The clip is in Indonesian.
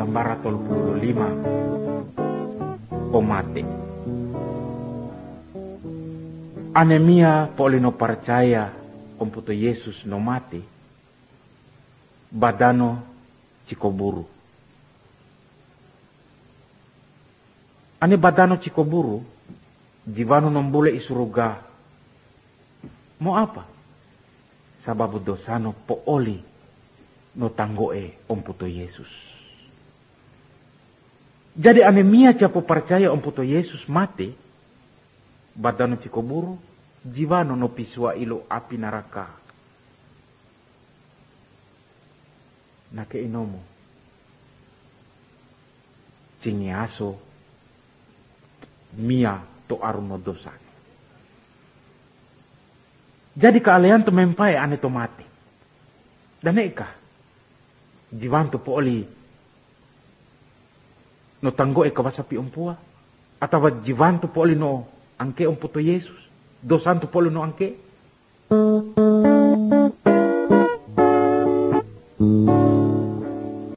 gambara 35 o mate. Anemia poli no percaya komputo Yesus no mate, badano cikoburu. Ane badano cikoburu, jivano nombule isuruga. Mau apa? Sababu dosano po oli no tanggoe omputo Yesus. Jadi anemia capo percaya omputo Yesus mati, badano cikoburu, jivano no pisua ilo api naraka. Nake inomo, cingiaso, mia to aruno dosa. Jadi kealian tu mempai ane to mati. Dan eka, jivan tu poli no tanggo eka wasapi umpua, atau jivan tu poli no angke umputo Yesus, dosan tu poli no angke.